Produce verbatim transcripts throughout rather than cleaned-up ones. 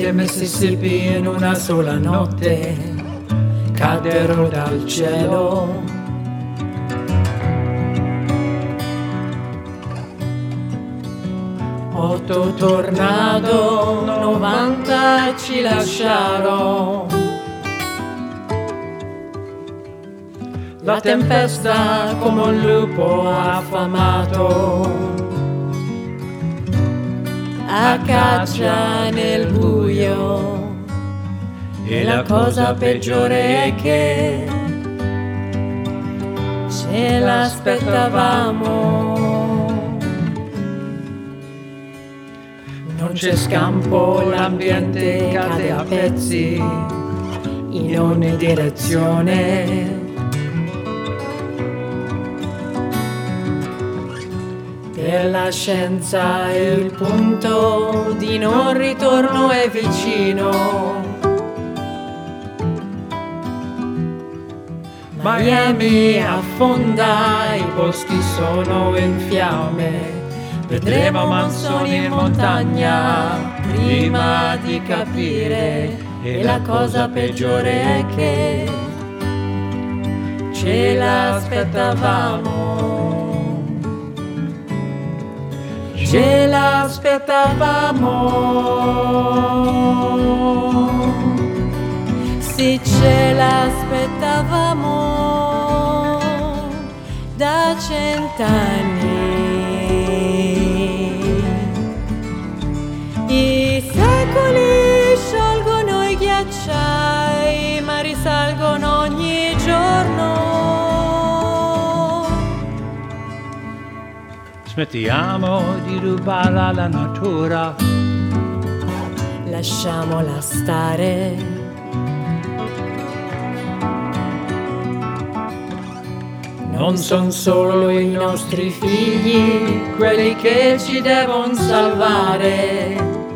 e Mississippi in una sola notte caddero dal cielo. Otto tornado, novanta ci lasciarono. La tempesta come un lupo affamato a caccia nel buio, e la cosa peggiore è che ce l'aspettavamo. Non c'è scampo, l'ambiente cade a pezzi in ogni direzione. Per la scienza il punto di non ritorno è vicino. Miami affonda, i boschi sono in fiamme. Vedremo monsoni in montagna prima di capire. E la cosa peggiore è che ce l'aspettavamo. Ce l'aspettavamo, sì, ce l'aspettavamo da cent'anni. I secoli sciolgono i ghiacciai, ma risalgono ogni giorno. Smettiamo di rubarla alla natura, lasciamola stare. Non son solo i nostri figli quelli che ci devono salvare.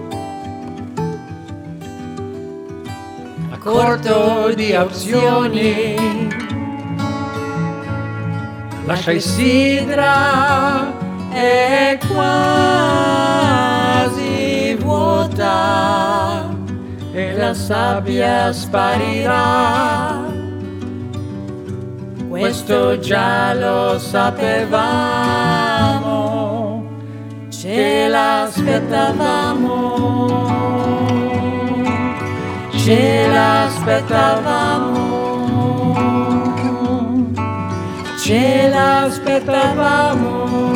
A corto di opzioni lascia il sidra è quasi vuota e la sabbia sparirà. Questo già lo sapevamo, ce l'aspettavamo, ce l'aspettavamo, ce l'aspettavamo.